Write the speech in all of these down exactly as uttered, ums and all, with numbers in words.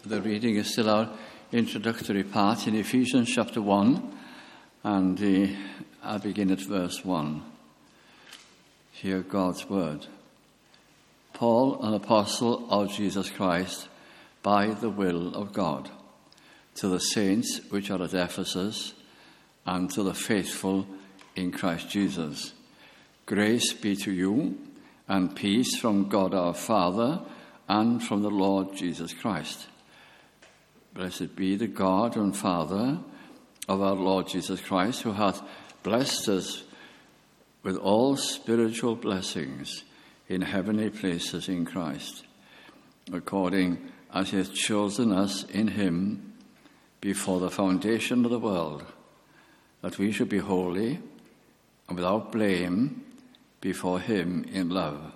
The reading is still our introductory part in Ephesians chapter one, and uh, I begin at verse one. Hear God's word. Paul, an apostle of Jesus Christ, by the will of God, to the saints which are at Ephesus, and to the faithful in Christ Jesus. Grace be to you, and peace from God our Father, and from the Lord Jesus Christ. Blessed be the God and Father of our Lord Jesus Christ, who hath blessed us with all spiritual blessings in heavenly places in Christ, according as he hath chosen us in him before the foundation of the world, that we should be holy and without blame before him in love,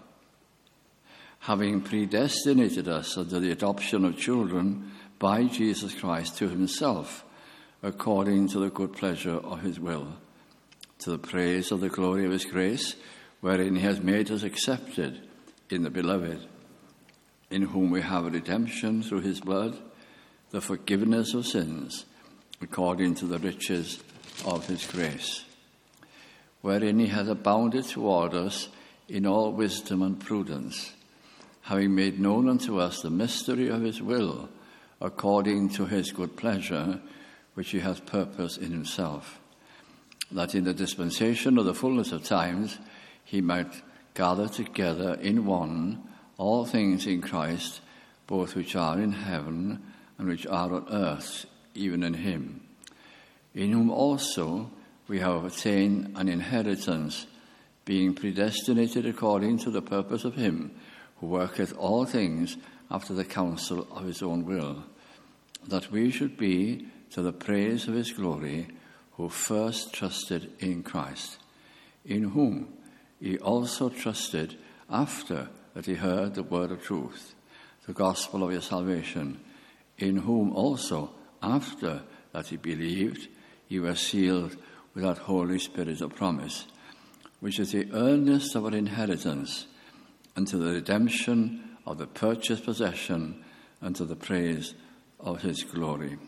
having predestinated us unto the adoption of children by Jesus Christ to himself, according to the good pleasure of his will, to the praise of the glory of his grace, wherein he has made us accepted in the beloved, in whom we have redemption through his blood, the forgiveness of sins, according to the riches of his grace, wherein he hath abounded toward us in all wisdom and prudence, having made known unto us the mystery of his will, according to his good pleasure, which he hath purposed in himself, that in the dispensation of the fullness of times he might gather together in one all things in Christ, both which are in heaven and which are on earth, even in him, in whom also we have obtained an inheritance, being predestinated according to the purpose of him who worketh all things after the counsel of his own will, that we should be to the praise of his glory, who first trusted in Christ, in whom he also trusted after that he heard the word of truth, the gospel of your salvation, in whom also after that he believed, he was sealed with that Holy Spirit of promise, which is the earnest of our inheritance, unto the redemption of the purchased possession, unto the praise of his glory.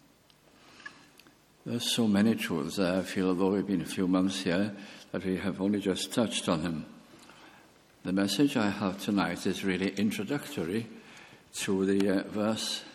There's so many truths there. I feel, although we've been a few months here, that we have only just touched on them. The message I have tonight is really introductory to the uh, verse,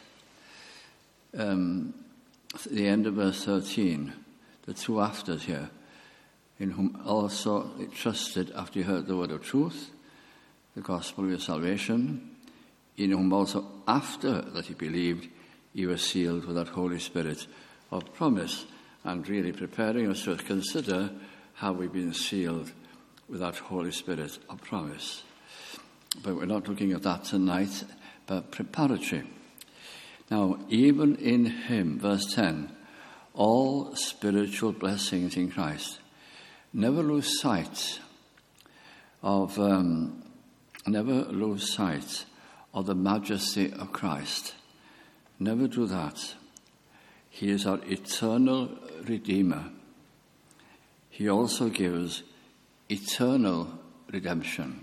um, the end of verse thirteen, the two afters here, in whom also he trusted after he heard the word of truth, the gospel of your salvation, in whom also after that he believed, he was sealed with that Holy Spirit of promise, and really preparing us to consider how we've been sealed with that Holy Spirit of promise. But we're not looking at that tonight, but preparatory. Now, even in him, verse ten, all spiritual blessings in Christ. Never lose sight of... Um, Never lose sight of the majesty of Christ. Never do that. He is our eternal Redeemer. He also gives eternal redemption.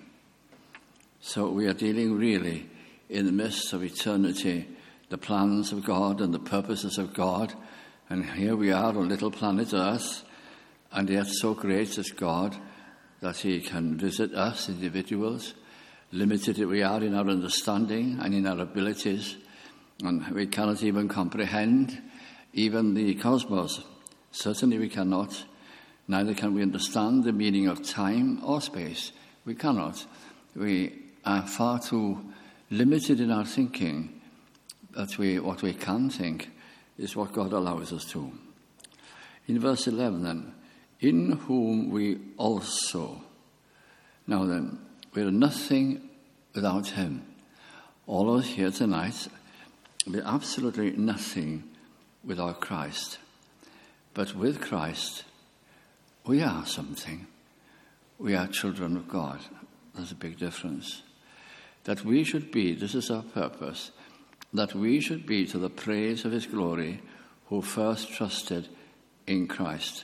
So we are dealing really in the midst of eternity, the plans of God and the purposes of God. And here we are on little planet Earth, and yet so great is God that he can visit us, individuals, limited we are in our understanding and in our abilities, and we cannot even comprehend even the cosmos. Certainly we cannot. Neither can we understand the meaning of time or space. We cannot. We are far too limited in our thinking that we, what we can think is what God allows us to. In verse eleven then, in whom we also. Now then, we are nothing without him. All of us here tonight, we're absolutely nothing without Christ. But with Christ, we are something. We are children of God. There's a big difference. That we should be, this is our purpose, that we should be to the praise of his glory, who first trusted in Christ.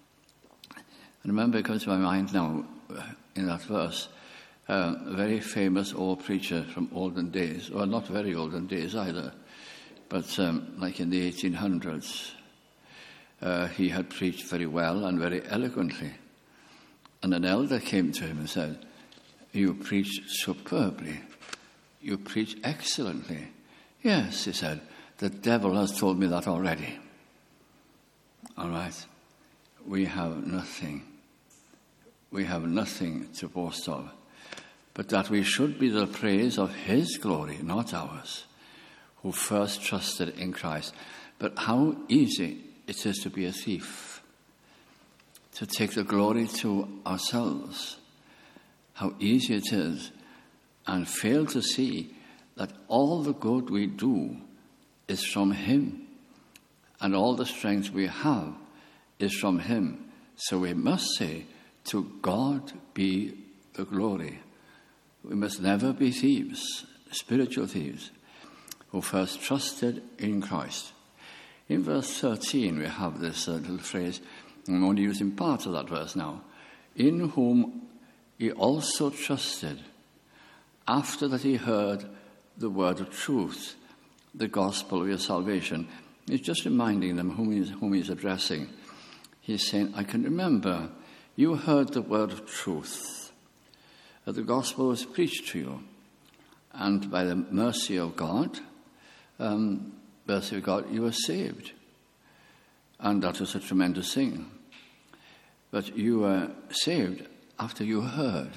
And remember, it comes to my mind now, in that verse, Uh, a very famous old preacher from olden days, or not very olden days either, but um, like in the eighteen hundreds, uh, he had preached very well and very eloquently. And an elder came to him and said, "You preach superbly. You preach excellently." "Yes," he said, "the devil has told me that already." All right. We have nothing. We have nothing to boast of, but that we should be the praise of his glory, not ours, who first trusted in Christ. But how easy it is to be a thief, to take the glory to ourselves. How easy it is, and fail to see that all the good we do is from him, and all the strength we have is from him. So we must say, to God be the glory. We must never be thieves, spiritual thieves, who first trusted in Christ. In verse thirteen, we have this uh, little phrase. I'm only using part of that verse now. In whom he also trusted, after that he heard the word of truth, the gospel of your salvation. He's just reminding them whom he's, whom he's addressing. He's saying, I can remember you heard the word of truth, that the gospel was preached to you, and by the mercy of God, um, mercy of God, you were saved. And that was a tremendous thing. But you were saved after you heard.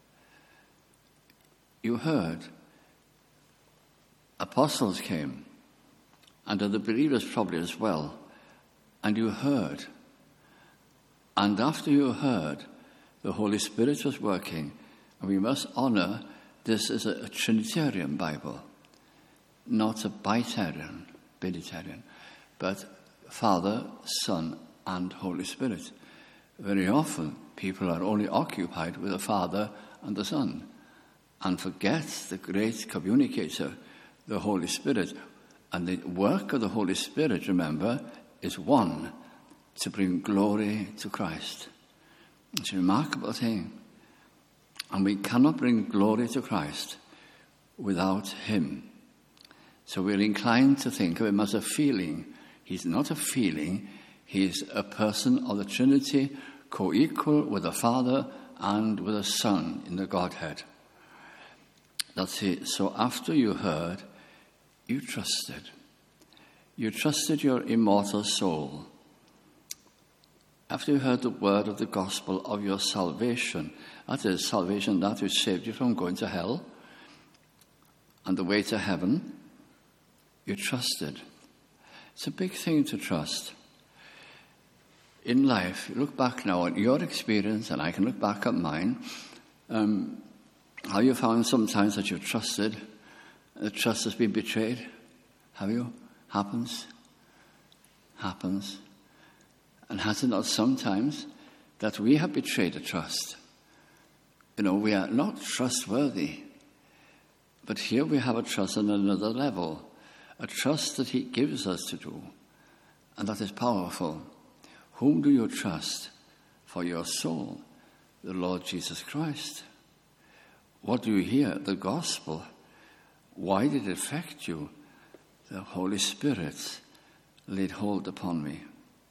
You heard. Apostles came, and other believers probably as well, and you heard. And after you heard, the Holy Spirit was working, and we must honor this as a, a Trinitarian Bible, not a Bitarian, Binitarian, but Father, Son, and Holy Spirit. Very often, people are only occupied with the Father and the Son, and forget the great communicator, the Holy Spirit. And the work of the Holy Spirit, remember, is one, to bring glory to Christ. It's a remarkable thing. And we cannot bring glory to Christ without him. So we're inclined to think of him as a feeling. He's not a feeling. He's a person of the Trinity, co-equal with the Father and with the Son in the Godhead. That's it. So after you heard, you trusted. You trusted your immortal soul. After you heard the word of the gospel of your salvation, that is, salvation, that which saved you from going to hell and the way to heaven, you trusted. It's a big thing to trust. In life, you look back now at your experience, and I can look back at mine, um, how you found sometimes that you've trusted, the trust has been betrayed. Have you? Happens. Happens. And has it not sometimes that we have betrayed a trust? You know, we are not trustworthy. But here we have a trust on another level, a trust that he gives us to do. And that is powerful. Whom do you trust for your soul? The Lord Jesus Christ. What do you hear? The gospel. Why did it affect you? The Holy Spirit laid hold upon me.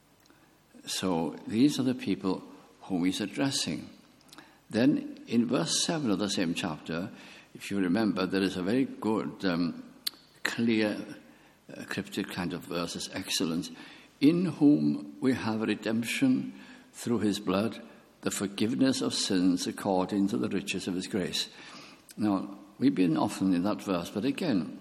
So these are the people whom he's addressing. Then in verse seven of the same chapter, if you remember, there is a very good, um, clear, uh, cryptic kind of verse. It's excellent. In whom we have redemption through his blood, the forgiveness of sins according to the riches of his grace. Now, we've been often in that verse, but again,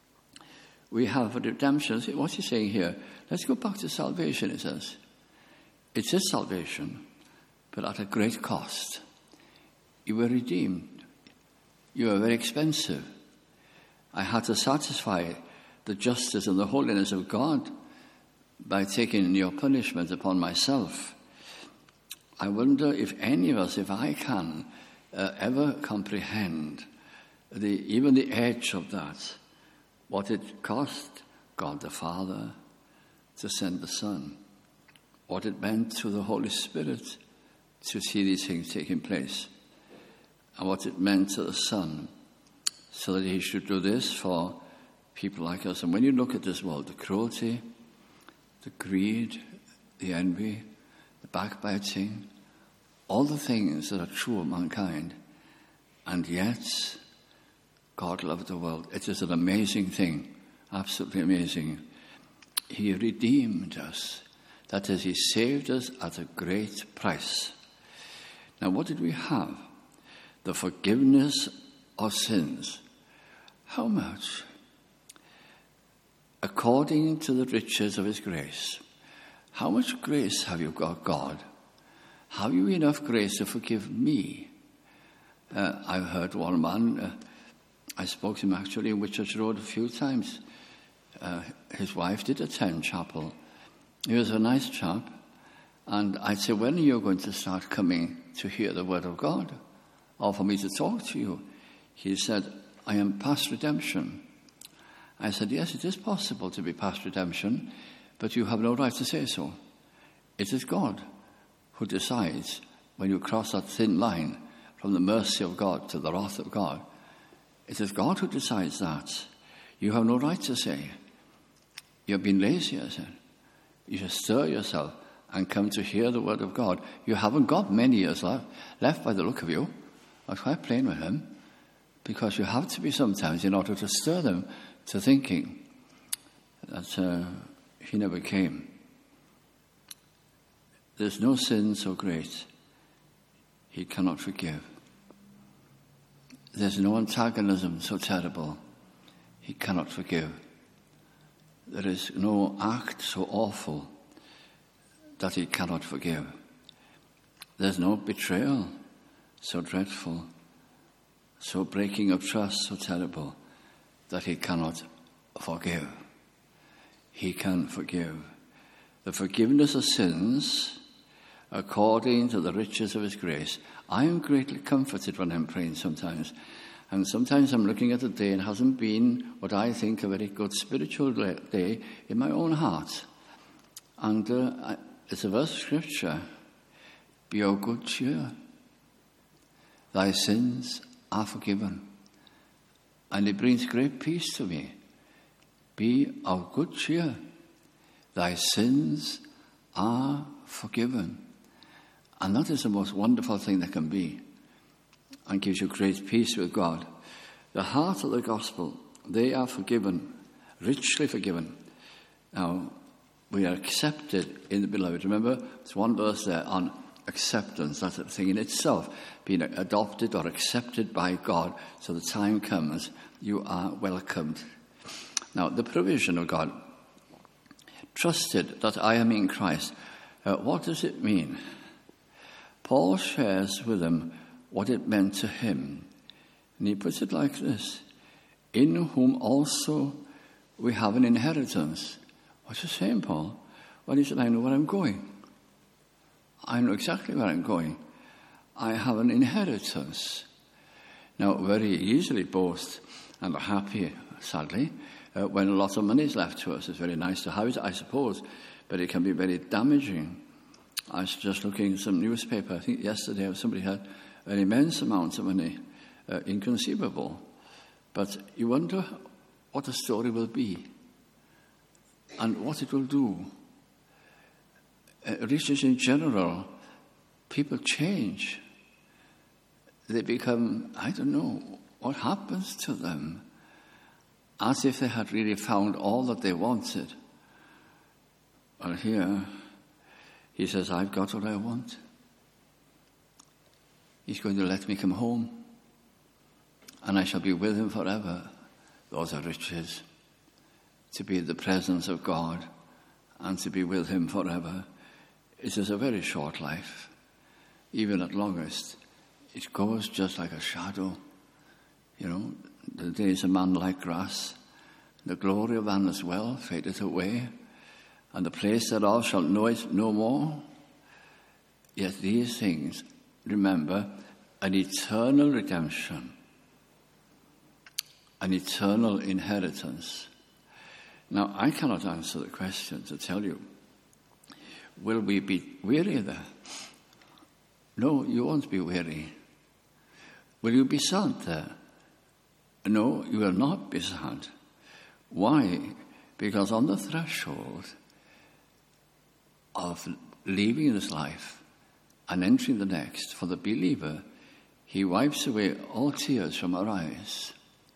we have a redemption. What's he saying here? Let's go back to salvation, it says. It is salvation, but at a great cost. You were redeemed. You were very expensive. I had to satisfy the justice and the holiness of God by taking your punishment upon myself. I wonder if any of us, if I can, uh, ever comprehend the even the edge of that, what it cost God the Father to send the Son, what it meant to the Holy Spirit to see these things taking place, and what it meant to the Son, so that he should do this for people like us. And when you look at this world, the cruelty, the greed, the envy, the backbiting, all the things that are true of mankind, and yet God loved the world. It is an amazing thing, absolutely amazing. He redeemed us. That is, he saved us at a great price. Now, what did we have? The forgiveness of sins. How much? According to the riches of his grace. How much grace have you got, God? Have you enough grace to forgive me? Uh, I've heard one man, uh, I spoke to him actually in Whitchurch Road a few times. Uh, his wife did attend chapel. He was a nice chap. And I said, when are you going to start coming to hear the word of God? Or for me to talk to you? He said, I am past redemption. I said, yes, it is possible to be past redemption, but you have no right to say so. It is God who decides when you cross that thin line from the mercy of God to the wrath of God. It is God who decides that. You have no right to say, you've been lazy, I said. You should stir yourself and come to hear the word of God. You haven't got many years left, left by the look of you. I was quite plain with him, because you have to be sometimes in order to stir them to thinking that uh, he never came. There's no sin so great he cannot forgive. There's no antagonism so terrible he cannot forgive. There is no act so awful that he cannot forgive. There's no betrayal so dreadful, so breaking of trust so terrible that he cannot forgive. He can forgive. The forgiveness of sins according to the riches of his grace. I am greatly comforted when I'm praying sometimes. And sometimes I'm looking at a day and it hasn't been what I think a very good spiritual day in my own heart. And uh, it's a verse of scripture. Be of good cheer. Thy sins are forgiven. And it brings great peace to me. Be of good cheer. Thy sins are forgiven. And that is the most wonderful thing there can be, and gives you great peace with God. The heart of the gospel, they are forgiven, richly forgiven. Now, we are accepted in the beloved. Remember, there's one verse there on acceptance. That's a thing in itself, being adopted or accepted by God. So the time comes, you are welcomed. Now, the provision of God. Trusted that I am in Christ. Uh, what does it mean? Paul shares with them what it meant to him. And he puts it like this. In whom also we have an inheritance. What's he saying, Paul? Well, he said, I know where I'm going. I know exactly where I'm going. I have an inheritance. Now, very easily boast and are happy, sadly, uh, when a lot of money is left to us. It's very nice to have it, I suppose, but it can be very damaging. I was just looking at some newspaper, I think yesterday, somebody had an immense amount of money, uh, inconceivable. But you wonder what the story will be and what it will do. Uh, riches in general, people change. They become, I don't know, what happens to them? As if they had really found all that they wanted. Well, here, he says, I've got what I want. He's going to let me come home. And I shall be with him forever. Those are riches. To be in the presence of God and to be with him forever. It is a very short life. Even at longest, it goes just like a shadow. You know, the days of man like grass. The glory of man as well fadeth away. And the place thereof shall know it no more. Yet these things, remember, an eternal redemption, an eternal inheritance. Now, I cannot answer the question to tell you, will we be weary there? No, you won't be weary. Will you be sad there? No, you will not be sad. Why? Because on the threshold of leaving this life and entering the next, for the believer, he wipes away all tears from our eyes.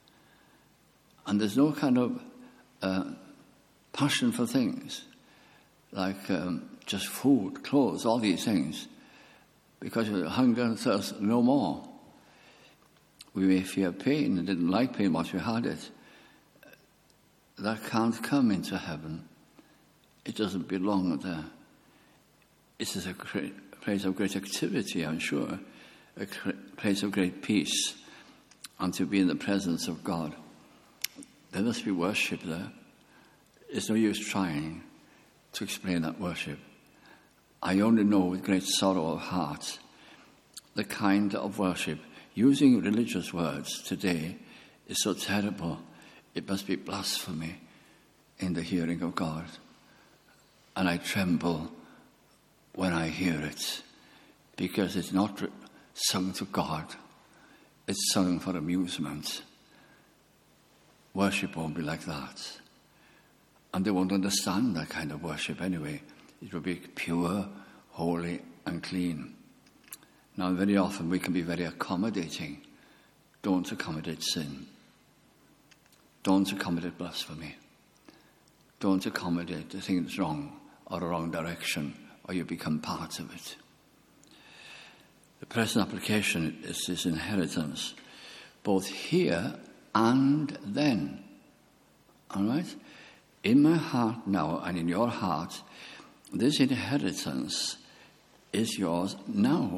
And there's no kind of uh, passion for things like um, just food, clothes, all these things, because of hunger and thirst, no more. We may fear pain and didn't like pain once we had it. That can't come into heaven. It doesn't belong there. This is a great, place of great activity, I'm sure, a place of great peace, and to be in the presence of God. There must be worship there. It's no use trying to explain that worship. I only know with great sorrow of heart the kind of worship. Using religious words today is so terrible. It must be blasphemy in the hearing of God. And I tremble when I hear it, because it's not sung to God. It's sung for amusement. Worship won't be like that. And they won't understand that kind of worship anyway. It will be pure, holy, and clean. Now, very often we can be very accommodating. Don't accommodate sin. Don't accommodate blasphemy. Don't accommodate the thing that's wrong or a wrong direction, or you become part of it. The present application is this inheritance, both here and then. All right? In my heart now and in your heart, this inheritance is yours now.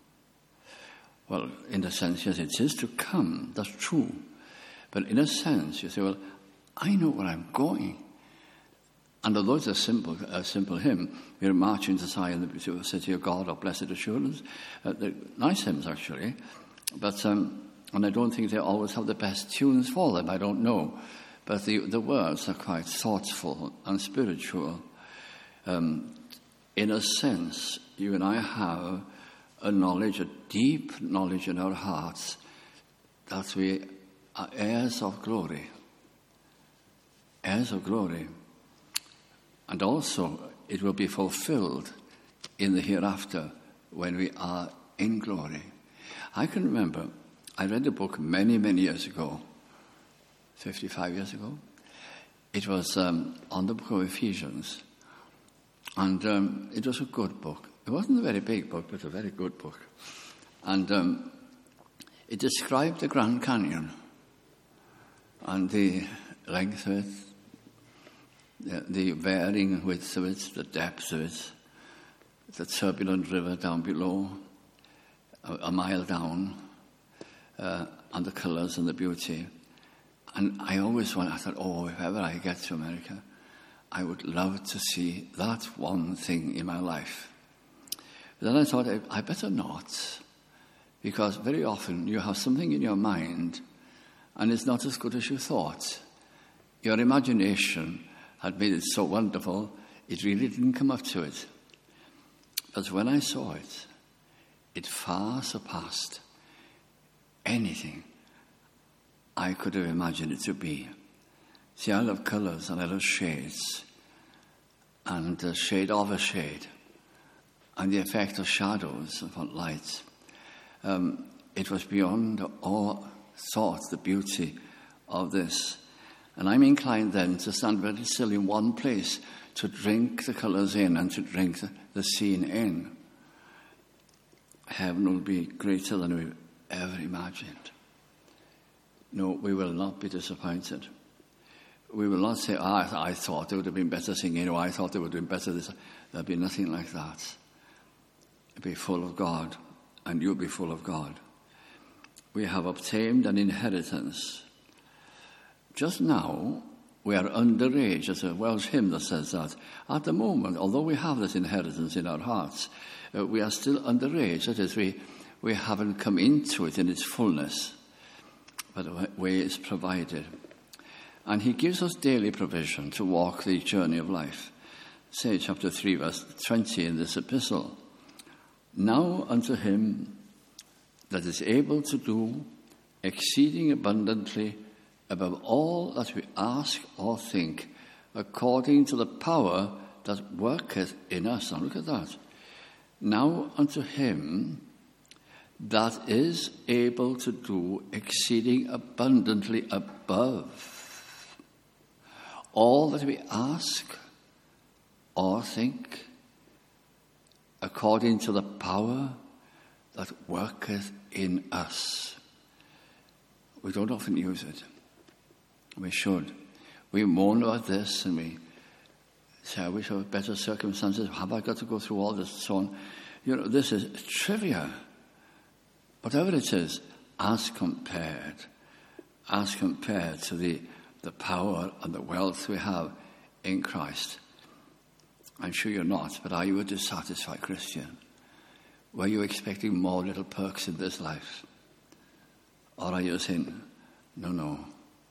Well, in a sense, yes, it is to come. That's true. But in a sense, you say, well, I know where I'm going. And although it's a simple, a simple hymn, we're marching to Zion, the city of God, or blessed assurance. Uh, they're nice hymns, actually. But, um, and I don't think they always have the best tunes for them. I don't know. But the, the words are quite thoughtful and spiritual. Um, in a sense, you and I have a knowledge, a deep knowledge in our hearts that we are heirs of glory. Heirs of glory. And also, it will be fulfilled in the hereafter when we are in glory. I can remember, I read a book many, many years ago, fifty-five years ago. It was um, on the book of Ephesians. And um, it was a good book. It wasn't a very big book, but a very good book. And um, it described the Grand Canyon and the length of it, the, the varying width of it, the depth of it, the turbulent river down below, a, a mile down, uh, and the colours and the beauty. And I always went, I thought, oh, if ever I get to America, I would love to see that one thing in my life. But then I thought, I, I better not, because very often you have something in your mind and it's not as good as you thought. Your imagination had made it so wonderful, it really didn't come up to it. But when I saw it, it far surpassed anything I could have imagined it to be. See, I love colours and I love shades, and the shade of a shade, and the effect of shadows upon light. Um, it was beyond all thought, the beauty of this. And I'm inclined then to stand very still in one place, to drink the colours in and to drink the, the scene in. Heaven will be greater than we've ever imagined. No, we will not be disappointed. We will not say, oh, I, th- I thought it would have been better singing, or I thought it would have been better this. There'll be nothing like that. It'll be full of God, and you'll be full of God. We have obtained an inheritance. Just now, we are underage. There's a Welsh hymn that says that. At the moment, although we have this inheritance in our hearts, uh, we are still underage. That is, we, we haven't come into it in its fullness. But a way is provided. And he gives us daily provision to walk the journey of life. Say chapter three, verse twenty in this epistle. Now unto him that is able to do exceeding abundantly above all that we ask or think, according to the power that worketh in us. Now look at that. Now unto him that is able to do exceeding abundantly above all that we ask or think, according to the power that worketh in us. We don't often use it. We should. We moan about this and we say, I wish I had better circumstances. Have I got to go through all this and so on? You know, this is trivia. Whatever it is, as compared, as compared to the, the power and the wealth we have in Christ. I'm sure you're not, but are you a dissatisfied Christian? Were you expecting more little perks in this life? Or are you saying, no, no,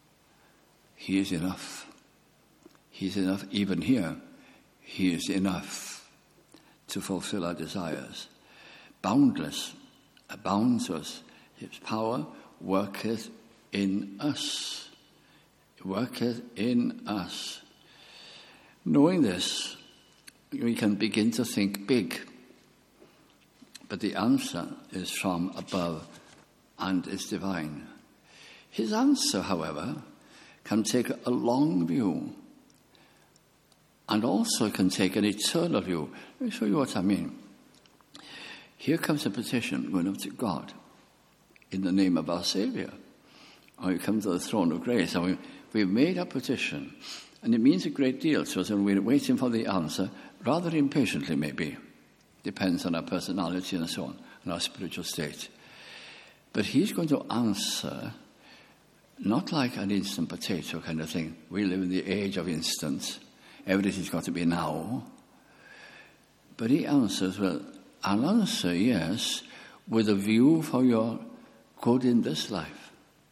he is enough. He's enough, even here, he is enough to fulfill our desires. Boundless, abounds us. His power worketh in us. Worketh in us. Knowing this, we can begin to think big. But the answer is from above and is divine. His answer, however, can take a long view and also can take an eternal view. Let me show you what I mean. Here comes a petition going up to God in the name of our Saviour. And we come to the throne of grace and we, we've made a petition. And it means a great deal to us and we're waiting for the answer, rather impatiently maybe. Depends on our personality and so on, and our spiritual state. But he's going to answer not like an instant potato kind of thing. We live in the age of instant. Everything's got to be now. But he answers, well, I'll answer yes, with a view for your good in this life.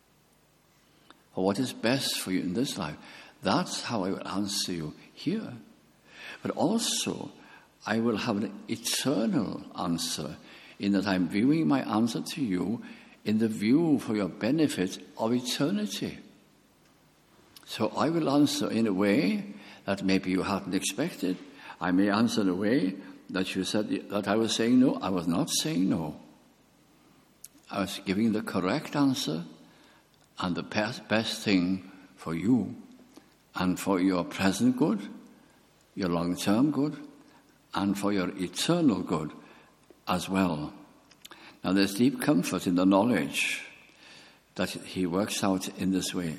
For what is best for you in this life. That's how I will answer you here. But also, I will have an eternal answer in that I'm viewing my answer to you in the view for your benefit of eternity. So I will answer in a way that maybe you hadn't expected. I may answer in a way that you said that I was saying no. I was not saying no. I was giving the correct answer and the best, best thing for you and for your present good, your long-term good, and for your eternal good as well. Now there's deep comfort in the knowledge that he works out in this way.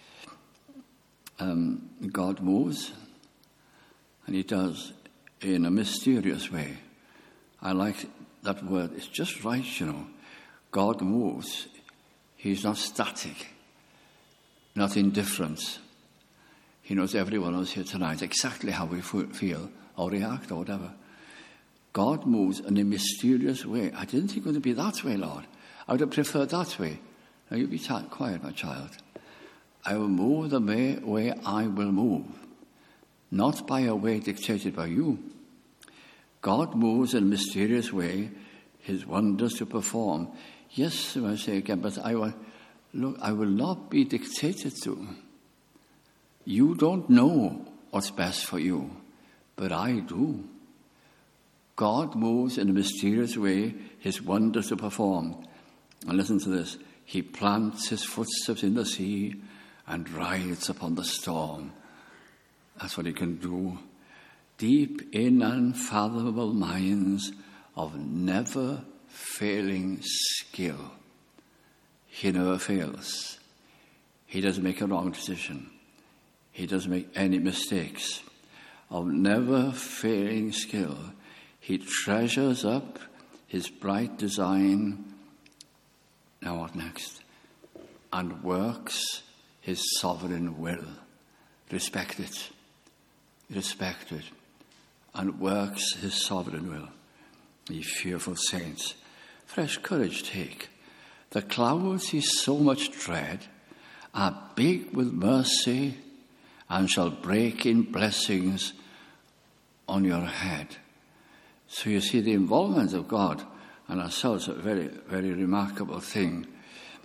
Um, God moves, and he does in a mysterious way. I like that word. It's just right, you know. God moves. He's not static, not indifferent. He knows every one of us here tonight exactly how we feel or react or whatever. God moves in a mysterious way. I didn't think it would be that way, Lord. I would have preferred that way. Now you be t- quiet, my child. I will move the way, way I will move, not by a way dictated by you. God moves in a mysterious way, his wonders to perform. Yes, I say again, but I will, look, I will not be dictated to. You don't know what's best for you, but I do. God moves in a mysterious way, his wonders to perform. And listen to this. He plants his footsteps in the sea and rides upon the storm. That's what he can do. Deep in unfathomable minds of never-failing skill. He never fails. He doesn't make a wrong decision. He doesn't make any mistakes. Of never-failing skill, he treasures up his bright design. Now what next? And works his sovereign will. Respect it. Respect it. And works his sovereign will. Ye fearful saints, fresh courage take. The clouds ye so much dread are big with mercy and shall break in blessings on your head. So you see the involvement of God and ourselves, a very, very remarkable thing.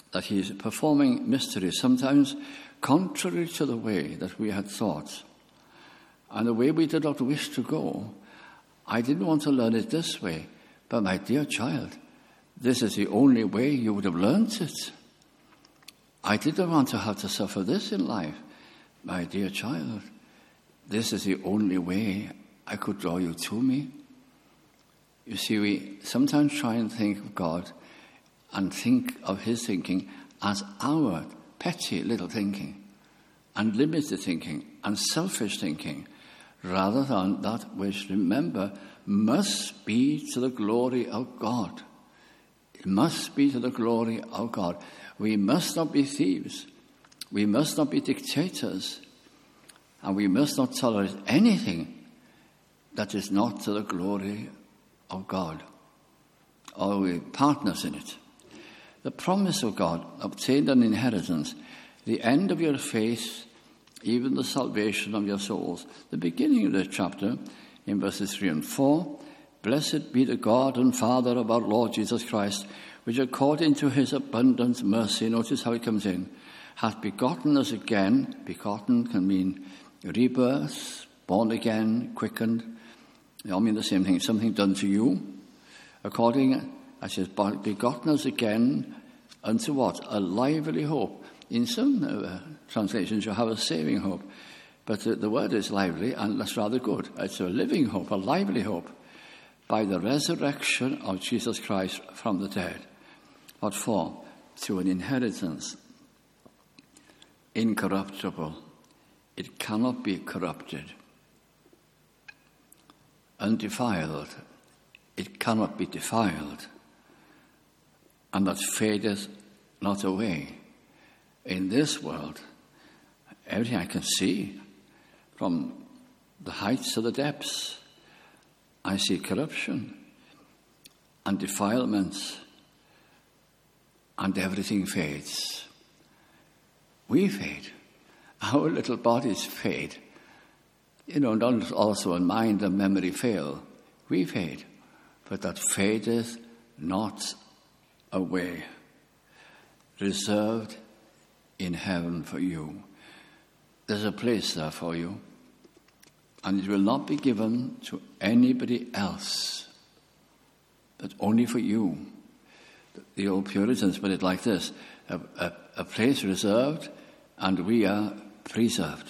that he is performing mysteries, sometimes contrary to the way that we had thought, and the way we did not wish to go. I didn't want to learn it this way, but my dear child, this is the only way you would have learnt it. I didn't want to have to suffer this in life. My dear child, this is the only way I could draw you to me. You see, we sometimes try and think of God and think of his thinking as our petty little thinking and limited thinking and selfish thinking, rather than that which, remember, must be to the glory of God. It must be to the glory of God. We must not be thieves. We must not be dictators. And we must not tolerate anything that is not to the glory of God, or we partners in it. The promise of God obtained an inheritance, the end of your faith, even the salvation of your souls. The beginning of the chapter, in verses three and four, blessed be the God and Father of our Lord Jesus Christ, which according to his abundant mercy, notice how it comes in, hath begotten us again. Begotten can mean rebirth, born again, quickened. They all mean the same thing, something done to you. According, as he has begotten us again unto what? A lively hope. In some uh, translations you have a saving hope, but the, the word is lively, and that's rather good. It's a living hope, a lively hope, by the resurrection of Jesus Christ from the dead. What for? To an inheritance, incorruptible. It cannot be corrupted. Undefiled. It cannot be defiled. And that fadeth not away. In this world, everything I can see, from the heights to the depths, I see corruption and defilements, and everything fades. We fade. Our little bodies fade. You know, not also in mind and memory fail. We fade, but that fadeth not away. Reserved in heaven for you. There's a place there for you, and it will not be given to anybody else, but only for you. The old Puritans put it like this, a, a, a place reserved, and we are preserved.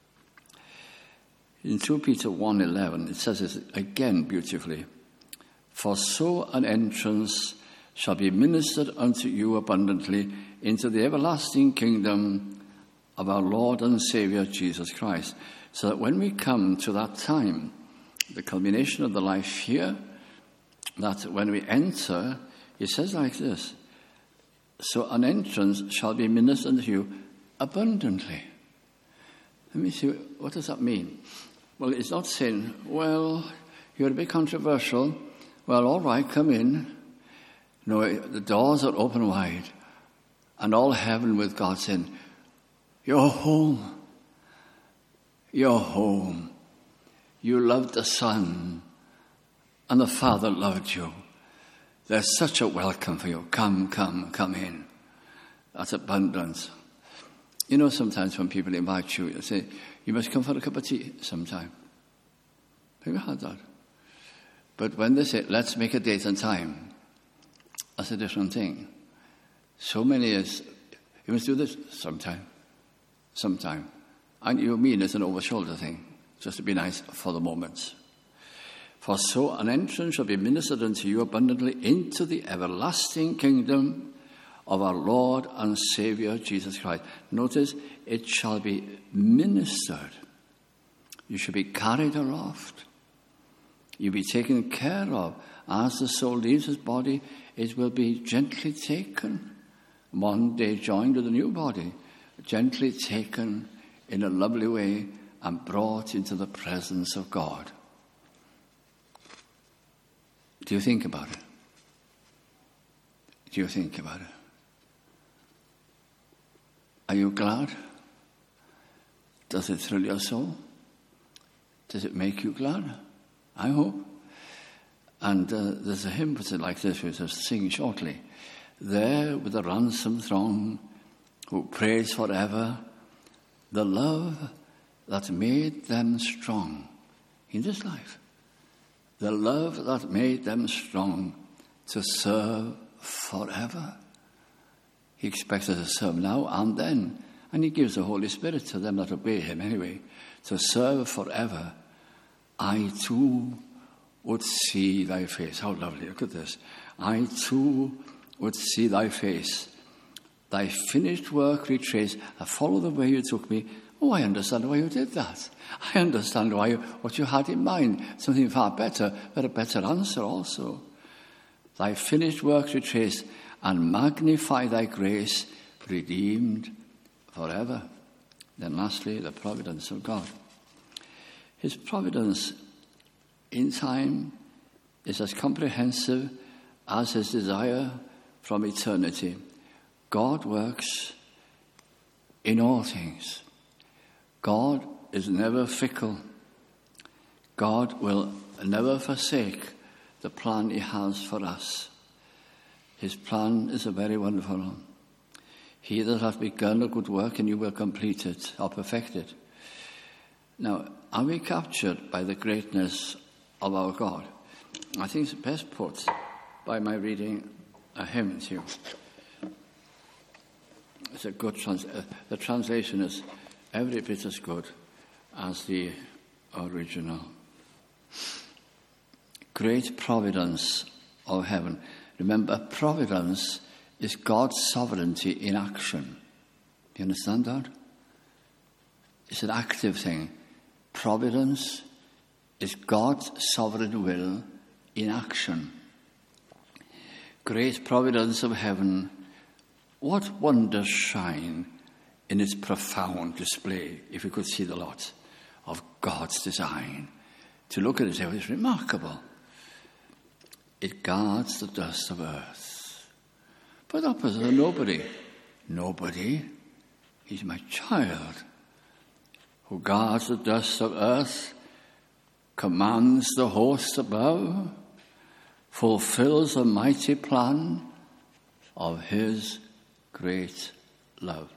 In Second Peter one eleven, it says this again beautifully, for so an entrance shall be ministered unto you abundantly into the everlasting kingdom of our Lord and Saviour Jesus Christ. So that when we come to that time, the culmination of the life here, that when we enter, it says like this, so an entrance shall be ministered unto you abundantly. Let me see, what does that mean? Well, it's not saying, well, you're a bit controversial. Well, all right, come in. No, the doors are open wide, and all heaven with God saying, you're home. You're home. You loved the Son, and the Father loved you. There's such a welcome for you. Come, come, come in. That's abundance. You know, sometimes when people invite you, they say, you must come for a cup of tea sometime. Have you had that? But when they say, let's make a date and time, that's a different thing. So many is, you must do this sometime. Sometime. And you mean it's an over-shoulder thing, just to be nice for the moment. For so an entrance shall be ministered unto you abundantly into the everlasting kingdom of our Lord and Saviour Jesus Christ. Notice, it shall be ministered. You should be carried aloft. You'll be taken care of. As the soul leaves his body, it will be gently taken. One day joined with a new body, gently taken in a lovely way and brought into the presence of God. Do you think about it? Do you think about it? Are you glad? Does it thrill your soul? Does it make you glad? I hope. And uh, there's a hymn puts it like this, which I'll sing shortly. there with the ransomed throng, who praise forever the love that made them strong in this life. The love that made them strong to serve forever. He expects us to serve now and then. And he gives the Holy Spirit to them that obey him anyway. To serve forever. I too would see thy face. How lovely. Look at this. I too would see thy face. Thy finished work retrace. I follow the way you took me. Oh, I understand why you did that. I understand why you, what you had in mind. Something far better, but a better answer also. Thy finished work retrace and magnify thy grace, redeemed forever. Then lastly, the providence of God. His providence in time is as comprehensive as his desire from eternity. God works in all things. God is never fickle. God will never forsake the plan he has for us. His plan is a very wonderful one. He that hath begun a good work, and you will complete it or perfect it. Now, are we captured by the greatness of our God? I think it's best put by my reading a hymn to you. It's a good trans- uh, the translation is every bit as good as the original. Great providence of heaven. Remember, providence is God's sovereignty in action. Do you understand that? It's an active thing. Providence is God's sovereign will in action. Great providence of heaven, what wonders shine in its profound display, if you could see the lot of God's design. To look at it, it is remarkable. It guards the dust of earth. But opposite of nobody. Nobody. He's my child, who guards the dust of earth, commands the host above, fulfills the mighty plan of his great love.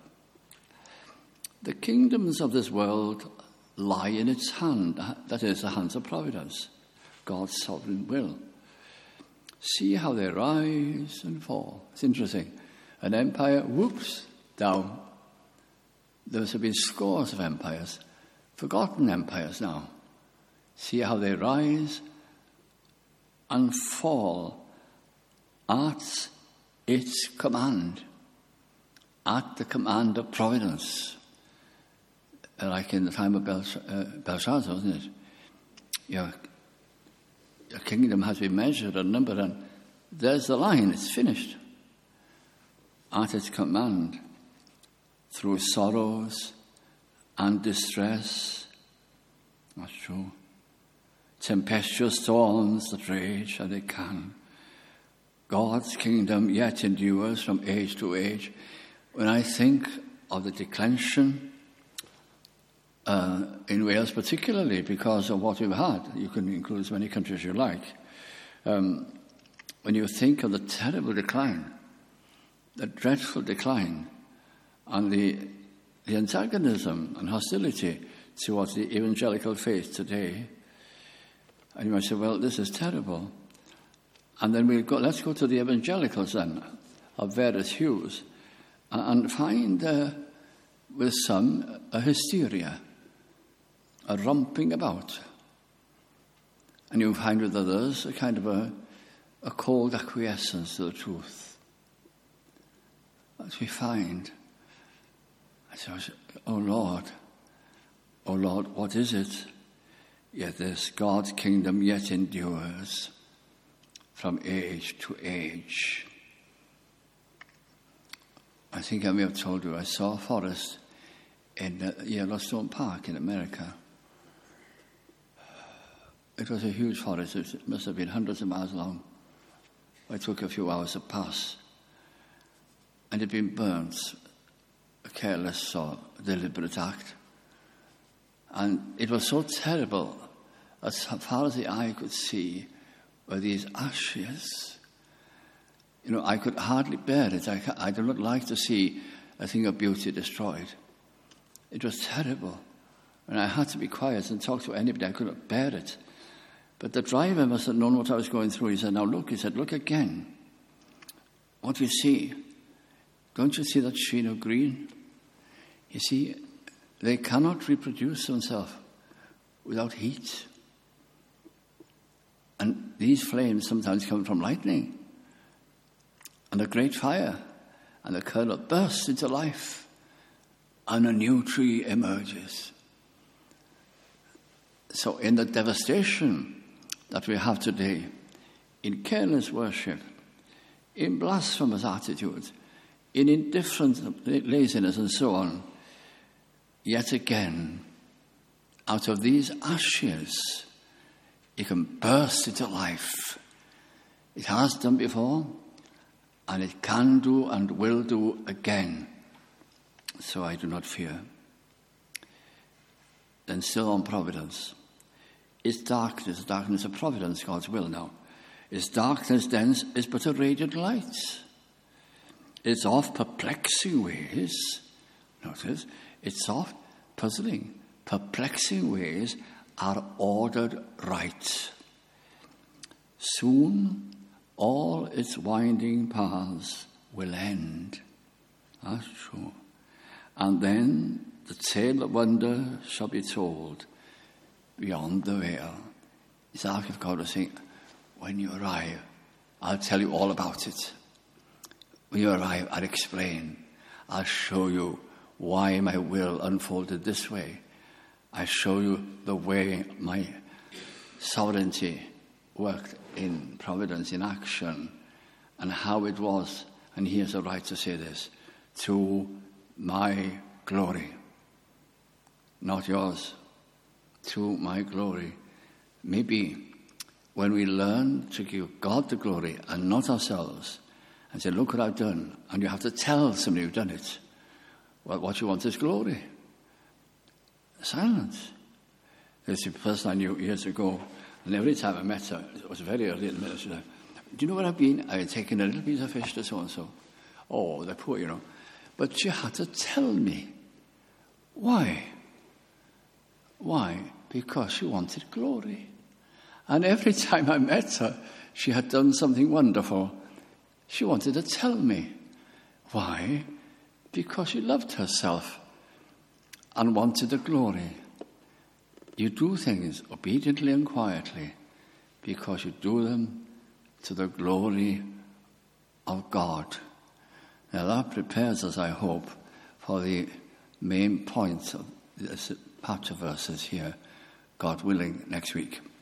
The kingdoms of this world lie in its hand, that is, the hands of providence, God's sovereign will. See how they rise and fall. It's interesting. An empire, whoops, down. There have been scores of empires, forgotten empires now. See how they rise and fall at its command, at the command of providence. Like in the time of Belsh- uh, Belshazzar, isn't it? Your, your kingdom has been measured and numbered, and there's the line, it's finished. At its command, through sorrows and distress, that's true, tempestuous storms that rage, and they can. God's kingdom yet endures from age to age. When I think of the declension uh, in Wales particularly, because of what we've had, you can include as many countries as you like, um, when you think of the terrible decline, the dreadful decline, and the, the antagonism and hostility towards the evangelical faith today, and you might say, well, this is terrible. And then we'll go, let's go to the evangelicals then, of various hues, and find uh, with some a hysteria, a romping about. And you find with others a kind of a, a cold acquiescence to the truth. As we find, I say, oh Lord, oh Lord, what is it? Yet this God's kingdom yet endures from age to age. I think I may have told you, I saw a forest in uh, Yellowstone Park in America. It was a huge forest. It must have been hundreds of miles long. It took a few hours to pass. And it had been burnt, a careless or deliberate act. And it was so terrible, as far as the eye could see, were these ashes. You know, I could hardly bear it. I, I do not like to see a thing of beauty destroyed. It was terrible. And I had to be quiet and talk to anybody. I couldn't bear it. But the driver must have known what I was going through. He said, now look, he said, look again. What do you see? Don't you see that sheen of green? You see, they cannot reproduce themselves without heat. And these flames sometimes come from lightning and a great fire, and the kernel bursts into life, and a new tree emerges. So in the devastation that we have today, in careless worship, in blasphemous attitudes, in indifferent laziness and so on, yet again, out of these ashes, it can burst into life. It has done before, and it can do and will do again. So I do not fear. Then still on providence. Is darkness, darkness of providence, God's will now? Is darkness dense? Is but a radiant light. It's oft perplexing ways. Notice, its oft puzzling, perplexing ways are ordered right. Soon all its winding paths will end. That's true. And then the tale of wonder shall be told beyond the veil. It's like if God was saying, when you arrive, I'll tell you all about it. When you arrive, I'll explain. I'll show you why my will unfolded this way. I show you the way my sovereignty worked in providence, in action, and how it was, and he has a right to say this, to my glory, not yours, to my glory. Maybe when we learn to give God the glory and not ourselves, and say, look what I've done, and you have to tell somebody you've done it, well, what you want is glory. Silence. There's a person I knew years ago, and every time I met her, it was very early in the minute, she said, do you know where I've been? I had taken a little piece of fish to so-and-so. Oh, they're poor, you know. But she had to tell me. Why? Why? Because she wanted glory. And every time I met her, she had done something wonderful. She wanted to tell me. Why? Because she loved herself and wanted the glory. You do things obediently and quietly because you do them to the glory of God. Now that prepares us, I hope, for the main points of this patch of verses here, God willing, next week.